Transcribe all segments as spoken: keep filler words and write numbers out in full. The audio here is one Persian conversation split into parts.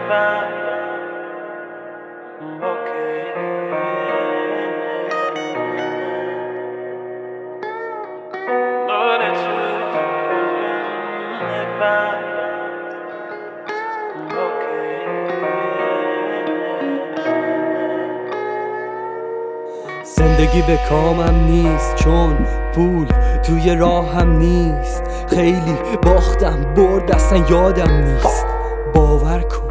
زندگی به کامم نیست، چون پول توی راهم نیست. خیلی باختم برد اصلا یادم نیست. باور کن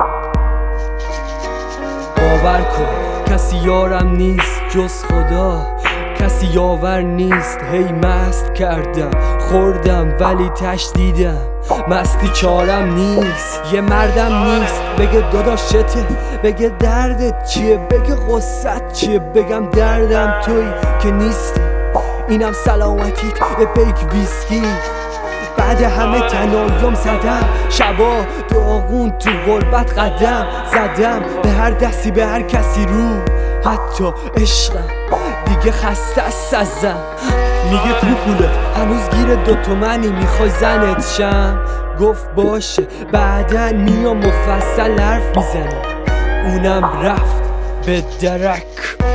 باور کن کسی یارم نیست جز خدا، کسی یاور نیست. هی مست کردم خوردم ولی تش دیدم مستی چارم نیست. یه مردم نیست بگه داداشته، بگه دردت چیه، بگه غصت چیه، بگم دردم توی که نیستی. اینم سلامتیت یه پیک ویسکی. بعد همه تنایم زدم شبا داغون تو غربت قدم زدم به هر دستی به هر کسی رو، حتی عشقم دیگه خسته است ازم. میگه پوپوله هنوز گیر دو تومنی میخوای زنت شم. گفت باشه بعدا میام مفصل حرف میزنم. اونم رفت به درک.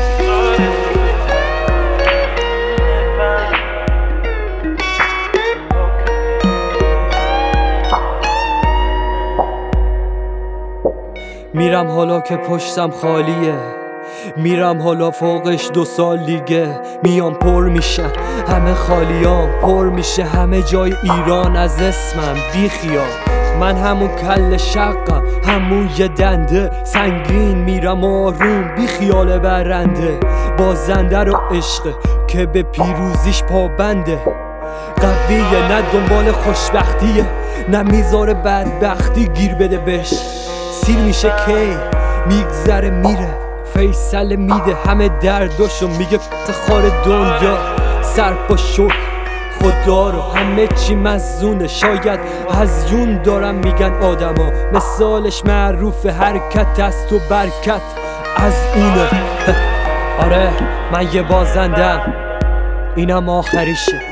میرم حالا که پشتم خالیه، میرم حالا فوقش دو سال دیگه. میام پر میشن همه خالیام، پر میشه همه جای ایران از اسمم بی خیال. من همون کل شقم، همون یه دنده سنگین. میرم آروم بی خیال برنده، بازنده رو عشقه که به پیروزیش پابنده. قویه نه دنبال خوشبختیه، نه میذاره بدبختی گیر بده بهش. سیر میشه کی میگذره میره، فیصله میده همه درداشو. میگه افتخار دنیا سر پا شد خدا رو، همه چی مزونه. شاید هزیون دارم میگن آدما، مثالش معروف حرکت است و برکت از اونه. آره من یه بازندم، اینم آخریشه.